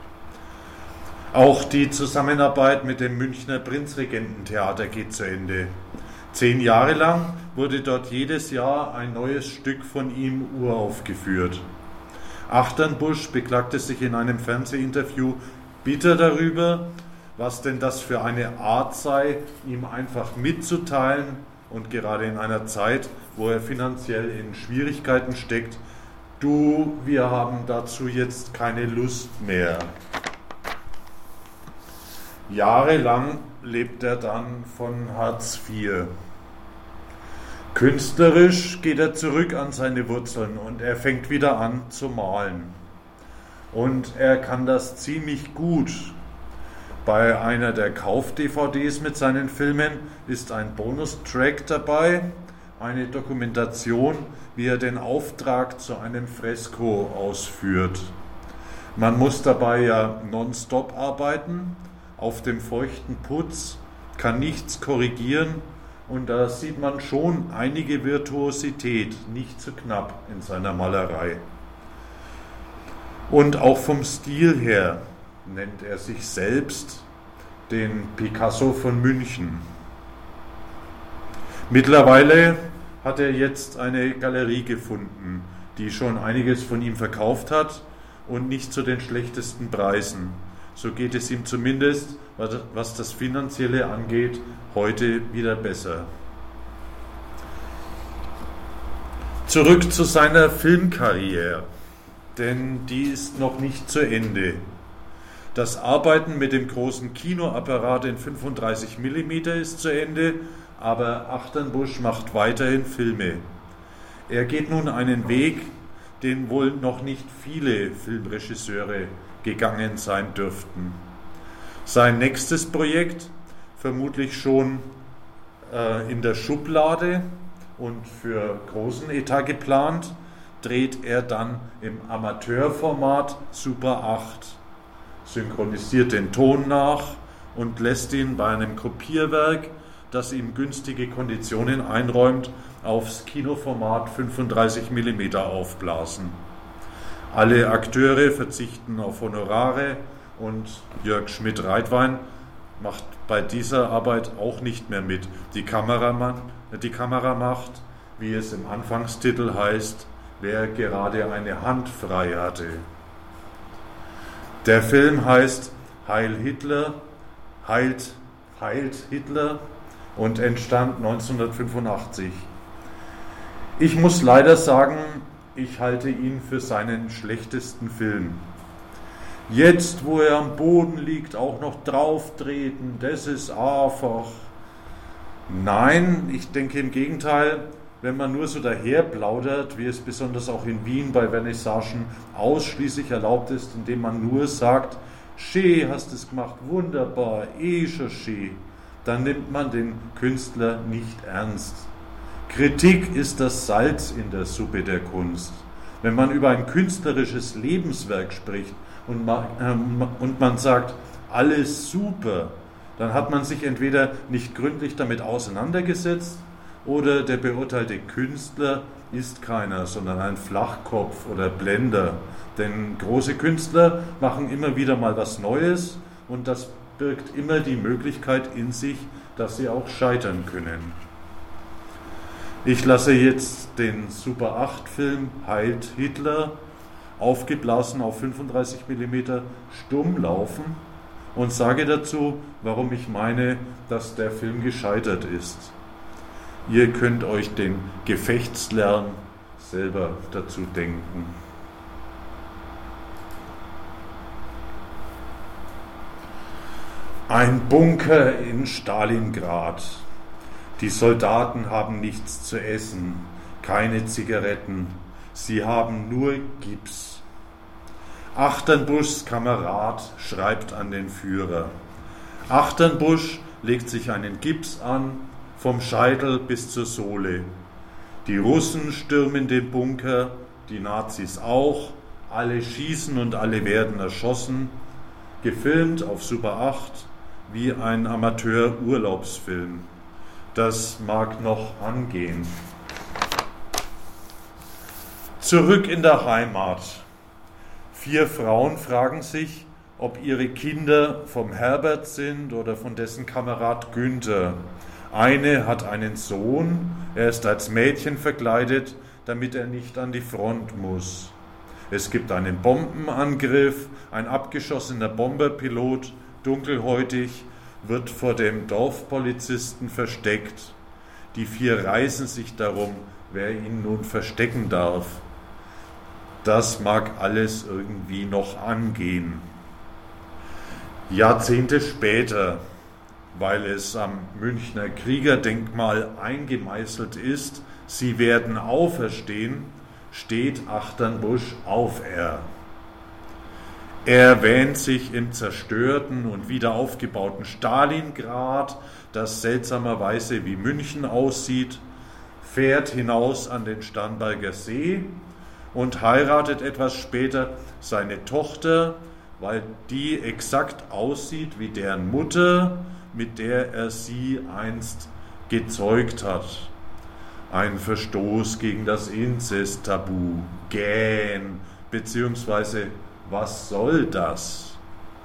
Auch die Zusammenarbeit mit dem Münchner Prinzregententheater geht zu Ende. Zehn Jahre lang wurde dort jedes Jahr ein neues Stück von ihm uraufgeführt. Achternbusch beklagte sich in einem Fernsehinterview bitter darüber, was denn das für eine Art sei, ihm einfach mitzuteilen, und gerade in einer Zeit, wo er finanziell in Schwierigkeiten steckt, Du, wir haben dazu jetzt keine Lust mehr. Jahrelang lebt er dann von Hartz vier. Künstlerisch geht er zurück an seine Wurzeln und er fängt wieder an zu malen. Und er kann das ziemlich gut. Bei einer der Kauf-D V Ds mit seinen Filmen ist ein Bonustrack dabei, eine Dokumentation, wie er den Auftrag zu einem Fresko ausführt. Man muss dabei ja nonstop arbeiten, auf dem feuchten Putz, kann nichts korrigieren und da sieht man schon einige Virtuosität, nicht zu knapp in seiner Malerei. Und auch vom Stil her nennt er sich selbst den Picasso von München. Mittlerweile hat er jetzt eine Galerie gefunden, die schon einiges von ihm verkauft hat und nicht zu den schlechtesten Preisen. So geht es ihm zumindest, was das Finanzielle angeht, heute wieder besser. Zurück zu seiner Filmkarriere, denn die ist noch nicht zu Ende. Das Arbeiten mit dem großen Kinoapparat in fünfunddreißig Millimeter ist zu Ende, aber Achternbusch macht weiterhin Filme. Er geht nun einen Weg, den wohl noch nicht viele Filmregisseure gegangen sein dürften. Sein nächstes Projekt, vermutlich schon äh, in der Schublade und für großen Etat geplant, dreht er dann im Amateurformat Super acht, synchronisiert den Ton nach und lässt ihn bei einem Kopierwerk, das ihm günstige Konditionen einräumt, aufs Kinoformat fünfunddreißig Millimeter aufblasen. Alle Akteure verzichten auf Honorare und Jörg Schmidt-Reitwein macht bei dieser Arbeit auch nicht mehr mit. Die Kameramann, die Kamera macht, wie es im Anfangstitel heißt, wer gerade eine Hand frei hatte. Der Film heißt Heil Hitler, heilt, heilt Hitler und entstand neunzehnhundertfünfundachtzig. Ich muss leider sagen, ich halte ihn für seinen schlechtesten Film. Jetzt, wo er am Boden liegt, auch noch drauftreten, das ist einfach. Nein, ich denke im Gegenteil, wenn man nur so daherplaudert, wie es besonders auch in Wien bei Vernissagen ausschließlich erlaubt ist, indem man nur sagt, schön hast es gemacht, wunderbar, eh schon schön, dann nimmt man den Künstler nicht ernst. Kritik ist das Salz in der Suppe der Kunst. Wenn man über ein künstlerisches Lebenswerk spricht und man, ähm, und man sagt, alles super, dann hat man sich entweder nicht gründlich damit auseinandergesetzt oder der beurteilte Künstler ist keiner, sondern ein Flachkopf oder Blender. Denn große Künstler machen immer wieder mal was Neues und das birgt immer die Möglichkeit in sich, dass sie auch scheitern können. Ich lasse jetzt den Super acht Film Heilt Hitler, aufgeblasen auf fünfunddreißig Millimeter, stumm laufen und sage dazu, warum ich meine, dass der Film gescheitert ist. Ihr könnt euch den Gefechtslärm selber dazu denken. Ein Bunker in Stalingrad. Die Soldaten haben nichts zu essen, keine Zigaretten, sie haben nur Gips. Achternbuschs Kamerad schreibt an den Führer. Achternbusch legt sich einen Gips an, vom Scheitel bis zur Sohle. Die Russen stürmen den Bunker, die Nazis auch, alle schießen und alle werden erschossen, gefilmt auf Super acht wie ein Amateur-Urlaubsfilm. Das mag noch angehen. Zurück in der Heimat. Vier Frauen fragen sich, ob ihre Kinder vom Herbert sind oder von dessen Kamerad Günther. Eine hat einen Sohn, er ist als Mädchen verkleidet, damit er nicht an die Front muss. Es gibt einen Bombenangriff, ein abgeschossener Bomberpilot, dunkelhäutig, wird vor dem Dorfpolizisten versteckt. Die vier reißen sich darum, wer ihn nun verstecken darf. das mag alles irgendwie noch angehen. Jahrzehnte später, weil es am Münchner Kriegerdenkmal eingemeißelt ist, sie werden auferstehen, steht Achternbusch auf er. Er wähnt sich im zerstörten und wieder aufgebauten Stalingrad, das seltsamerweise wie München aussieht, fährt hinaus an den Starnberger See und heiratet etwas später seine Tochter, weil die exakt aussieht wie deren Mutter, mit der er sie einst gezeugt hat. Ein Verstoß gegen das Inzesttabu, gähn, beziehungsweise was soll das?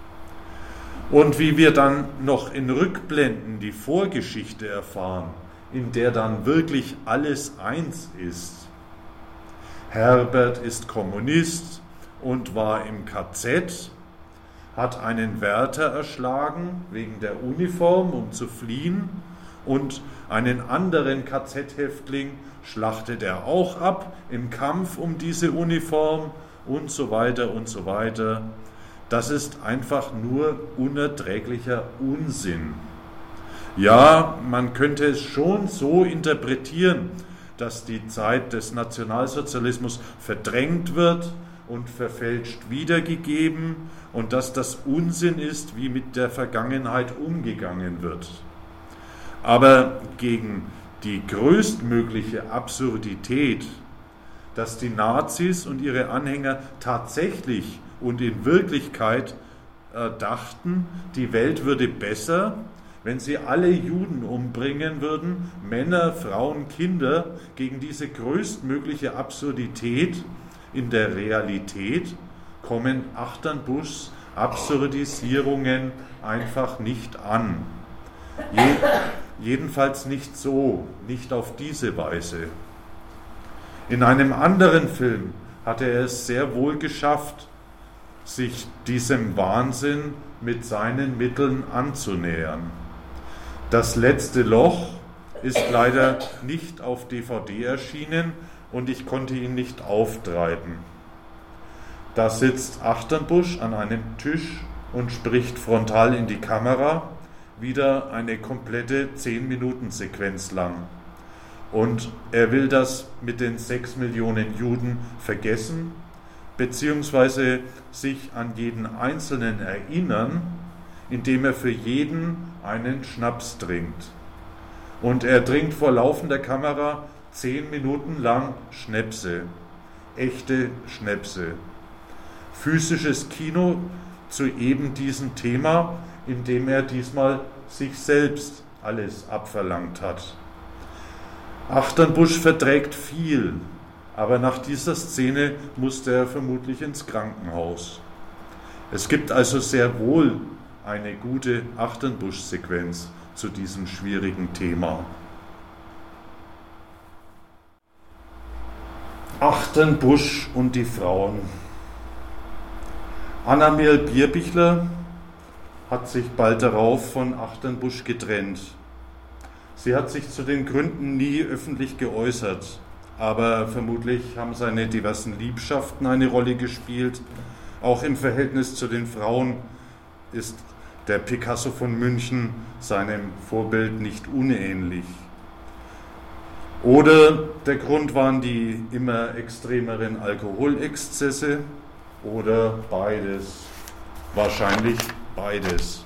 Und wie wir dann noch in Rückblenden die Vorgeschichte erfahren, in der dann wirklich alles eins ist. Herbert ist Kommunist und war im K Z, hat einen Wärter erschlagen wegen der Uniform, um zu fliehen, und einen anderen K Z-Häftling schlachtet er auch ab im Kampf um diese Uniform und so weiter und so weiter. Das ist einfach nur unerträglicher Unsinn. Ja, man könnte es schon so interpretieren, dass die Zeit des Nationalsozialismus verdrängt wird und verfälscht wiedergegeben und dass das Unsinn ist, wie mit der Vergangenheit umgegangen wird. Aber gegen die größtmögliche Absurdität, dass die Nazis und ihre Anhänger tatsächlich und in Wirklichkeit äh, dachten, die Welt würde besser, wenn sie alle Juden umbringen würden, Männer, Frauen, Kinder, gegen diese größtmögliche Absurdität in der Realität kommen Achternbuschs Absurdisierungen einfach nicht an. Je, jedenfalls nicht so, nicht auf diese Weise. In einem anderen Film hat er es sehr wohl geschafft, sich diesem Wahnsinn mit seinen Mitteln anzunähern. Das letzte Loch ist leider nicht auf D V D erschienen und ich konnte ihn nicht auftreiben. Da sitzt Achternbusch an einem Tisch und spricht frontal in die Kamera, wieder eine komplette zehn-Minuten-Sequenz lang. Und er will das mit den sechs Millionen Juden vergessen, beziehungsweise sich an jeden Einzelnen erinnern, indem er für jeden einen Schnaps trinkt. Und er trinkt vor laufender Kamera zehn Minuten lang Schnäpse, echte Schnäpse. Physisches Kino zu eben diesem Thema, in dem er diesmal sich selbst alles abverlangt hat. Achternbusch verträgt viel, aber nach dieser Szene musste er vermutlich ins Krankenhaus. Es gibt also sehr wohl eine gute Achternbusch-Sequenz zu diesem schwierigen Thema. Achternbusch und die Frauen. Annamiel Bierbichler hat sich bald darauf von Achternbusch getrennt. Sie hat sich zu den Gründen nie öffentlich geäußert, aber vermutlich haben seine diversen Liebschaften eine Rolle gespielt. Auch im Verhältnis zu den Frauen ist der Picasso von München seinem Vorbild nicht unähnlich. Oder der Grund waren die immer extremeren Alkoholexzesse oder beides. Wahrscheinlich beides.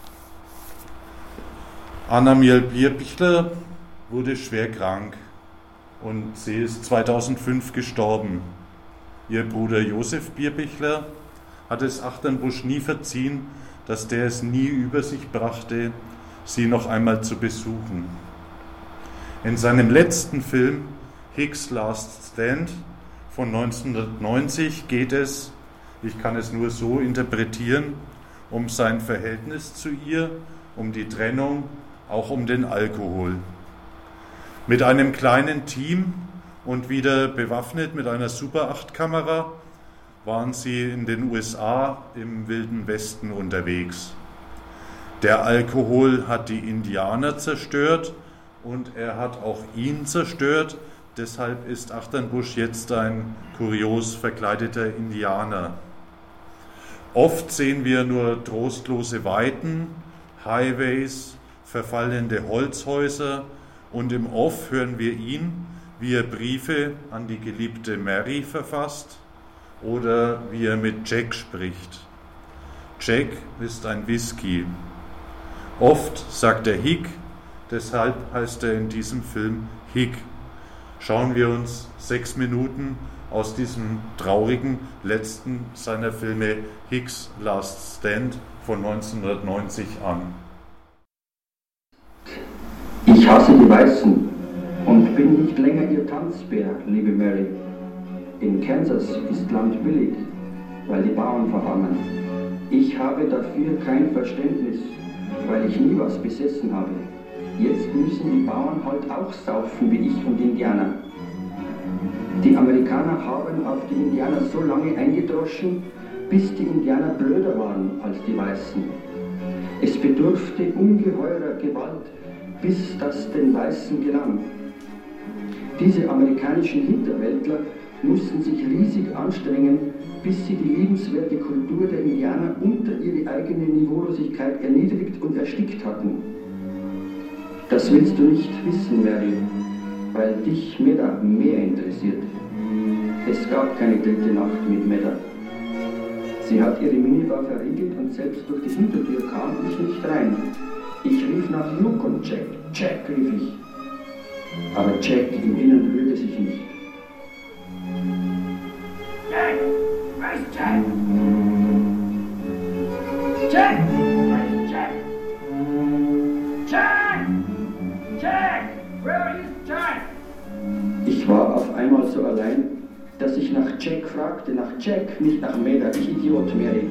Annamiel Bierbichler wurde schwer krank und sie ist zweitausendfünf gestorben. Ihr Bruder Josef Bierbichler hat es Achternbusch nie verziehen, dass der es nie über sich brachte, sie noch einmal zu besuchen. In seinem letzten Film Hicks Last Stand von neunzehnhundertneunzig geht es, ich kann es nur so interpretieren, um sein Verhältnis zu ihr, um die Trennung, auch um den Alkohol. Mit einem kleinen Team und wieder bewaffnet mit einer Super acht Kamera waren sie in den U S A im Wilden Westen unterwegs. Der Alkohol hat die Indianer zerstört und er hat auch ihn zerstört, Deshalb ist Achternbusch jetzt ein kurios verkleideter Indianer. Oft sehen wir nur trostlose Weiten, Highways, verfallende Holzhäuser und im Off hören wir ihn, wie er Briefe an die geliebte Mary verfasst oder wie er mit Jack spricht. Jack ist ein Whisky. Oft sagt er Hick, deshalb heißt er in diesem Film Hick. Schauen wir uns sechs Minuten aus diesem traurigen letzten seiner Filme Hicks Last Stand von neunzehnhundertneunzig an. Ich hasse die Weißen und bin nicht länger ihr Tanzbär, liebe Mary. In Kansas ist Land billig, weil die Bauern verarmen. Ich habe dafür kein Verständnis, weil ich nie was besessen habe. Jetzt müssen die Bauern halt auch saufen wie ich und Indianer. Die Amerikaner haben auf die Indianer so lange eingedroschen, bis die Indianer blöder waren als die Weißen. Es bedurfte ungeheurer Gewalt, bis das den Weißen gelang. Diese amerikanischen Hinterwäldler mussten sich riesig anstrengen, bis sie die liebenswerte Kultur der Indianer unter ihre eigene Niveaulosigkeit erniedrigt und erstickt hatten. Das willst du nicht wissen, Mary, weil dich Medda mehr interessiert. Es gab keine dritte Nacht mit Medda. Sie hat ihre Minibar verriegelt und selbst durch die Hintertür kam ich nicht rein. Ich rief nach Luke und Jack. Jack, rief ich. Aber Jack im Innern rührte sich nicht. Jack! Where's Jack? Jack! Where's Jack? Jack! Jack! Where is Jack? Ich war auf einmal so allein, dass ich nach Jack fragte, nach Jack, nicht nach Medda, ich Idiot, Mary.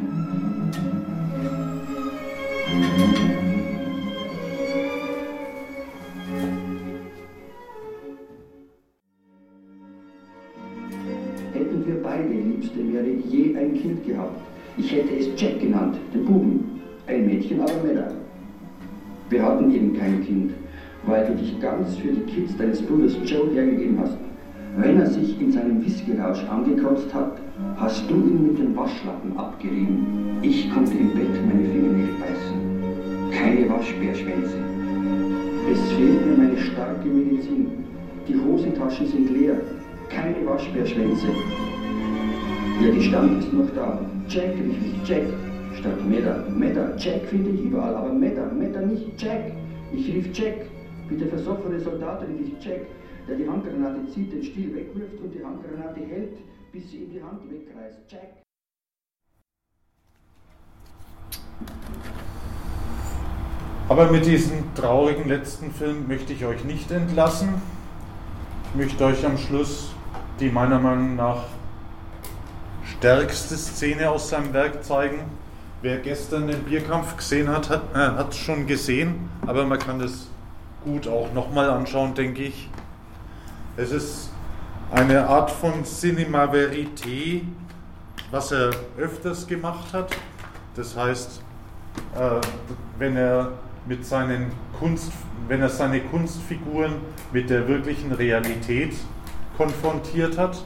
Hätten wir beide, liebste Mary, je ein Kind gehabt, ich hätte es Jack genannt, den Buben, ein Mädchen aber Medda. Wir hatten eben kein Kind, weil du dich ganz für die Kids deines Bruders Joe hergegeben hast. Wenn er sich in seinem Whisky-Rausch angekotzt hat, hast du ihn mit dem Waschlappen abgerieben. Ich konnte im Bett meine Finger nicht beißen. Keine Waschbärschwänze. Es fehlt mir meine starke Medizin. Die Hosentaschen sind leer. Keine Waschbärschwänze. Ja, die Stand ist noch da. Jack, rief ich, Jack. Statt Medda. Medda, Jack finde ich überall, aber Medda, Medda nicht Jack. Ich rief Jack. Wie der versoffene Soldat rief ich Jack, der die Handgranate zieht, den Stiel wegwirft und die Handgranate hält, bis sie ihm die Hand wegreißt. Jack. Aber mit diesem traurigen letzten Film möchte ich euch nicht entlassen. Ich möchte euch am Schluss die meiner Meinung nach stärkste Szene aus seinem Werk zeigen. Wer gestern den Bierkampf gesehen hat, hat äh, es schon gesehen, aber man kann das gut auch nochmal anschauen, denke ich. Es ist eine Art von Cinema Verité, was er öfters gemacht hat. Das heißt, äh, wenn er mit seinen Kunst, wenn er seine Kunstfiguren mit der wirklichen Realität konfrontiert hat.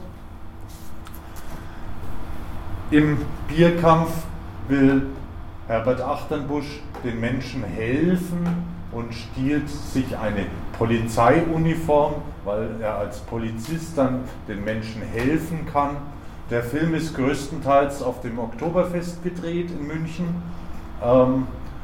Im Bierkampf will Herbert Achternbusch den Menschen helfen und stiehlt sich eine Polizeiuniform, weil er als Polizist dann den Menschen helfen kann. Der Film ist größtenteils auf dem Oktoberfest gedreht in München. Ähm,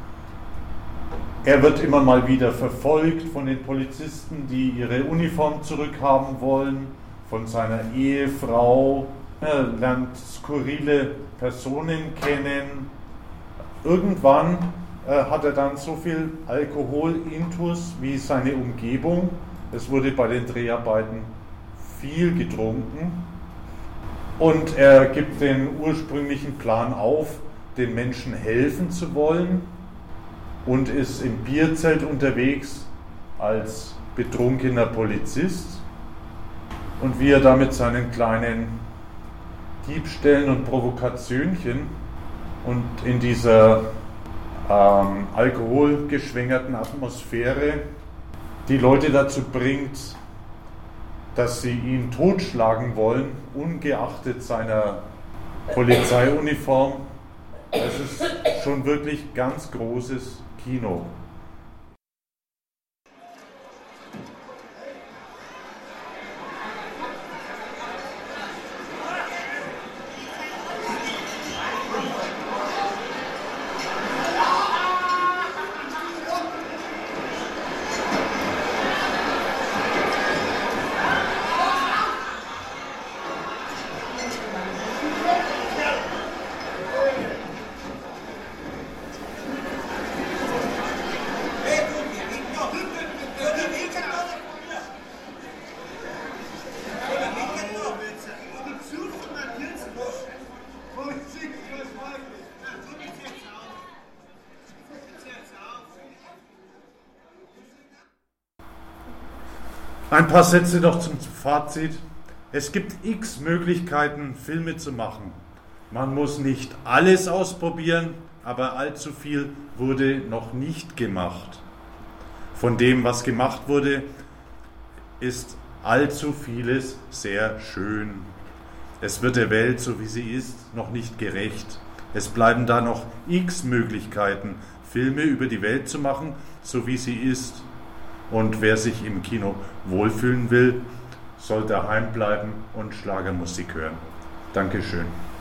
er wird immer mal wieder verfolgt von den Polizisten, die ihre Uniform zurückhaben wollen, von seiner Ehefrau, er lernt skurrile Personen kennen. Irgendwann äh, hat er dann so viel Alkoholintus wie seine Umgebung. Es wurde bei den Dreharbeiten viel getrunken. Und er gibt den ursprünglichen Plan auf, den Menschen helfen zu wollen und ist im Bierzelt unterwegs als betrunkener Polizist. Und wie er da mit seinen kleinen Diebstählen und Provokationchen und in dieser ähm, alkoholgeschwängerten Atmosphäre die Leute dazu bringt, dass sie ihn totschlagen wollen, ungeachtet seiner Polizeiuniform. Es ist schon wirklich ganz großes Kino. Ein paar Sätze noch zum Fazit. Es gibt x Möglichkeiten, Filme zu machen. Man muss nicht alles ausprobieren, aber allzu viel wurde noch nicht gemacht. Von dem, was gemacht wurde, ist allzu vieles sehr schön. Es wird der Welt, so wie sie ist, noch nicht gerecht. Es bleiben da noch x Möglichkeiten, Filme über die Welt zu machen, so wie sie ist. Und wer sich im Kino wohlfühlen will, soll daheim bleiben und Schlagermusik hören. Dankeschön.